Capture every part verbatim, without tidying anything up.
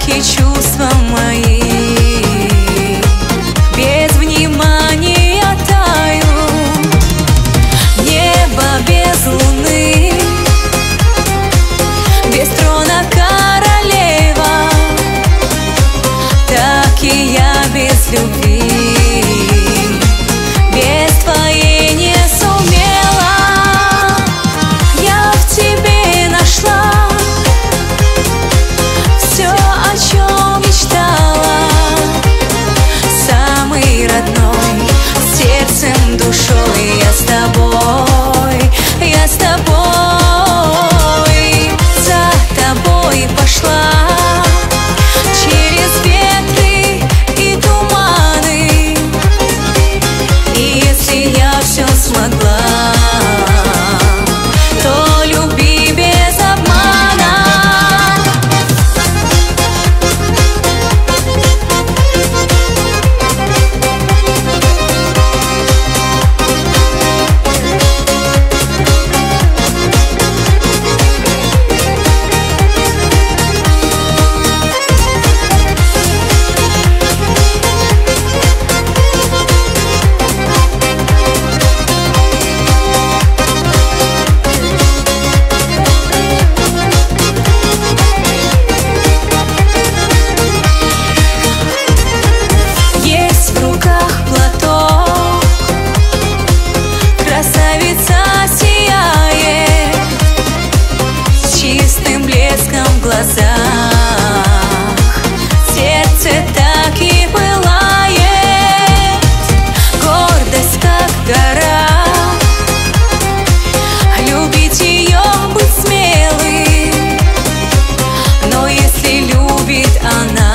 так и чувства мои без внимания тают. Небо без луны, без трона королева, так и я без любви, без твоей не сумела. Я в тебе нашла все, о чем мечтала, самый родной, сердцем, душой. Я с тобой, я с тобой, за тобой пошла через ветры и туманы. И если я все смогла, то люби без обмана. В глазах сердце так и пылает, гордость как гора. Любить ее, быть смелым, но если любит она,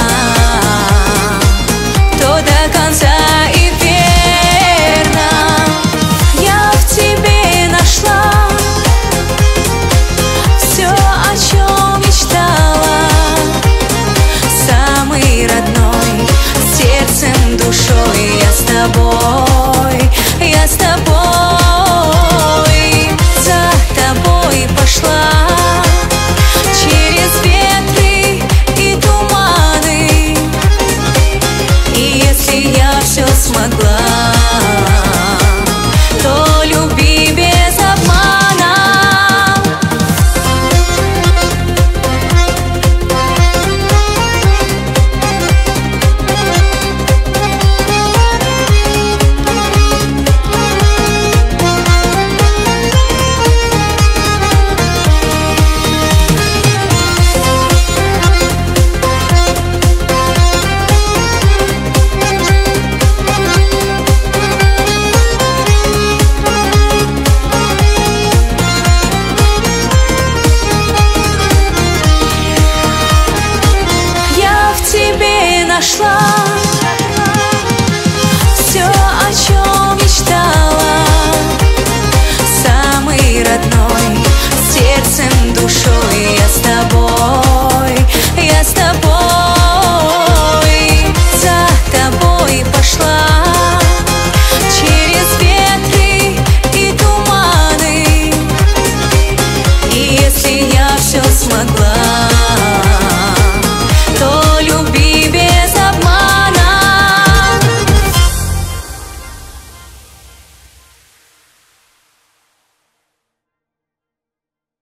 то до конца и верно. Я в тебе нашла все, о чем мечтала, самый родной, сердцем, душой. Я с тобой, я с тобой, за тобой пошла через ветры и туманы. И если я все смогла, то люби без обмана. Нашла все, о чем мечтала, самый родной,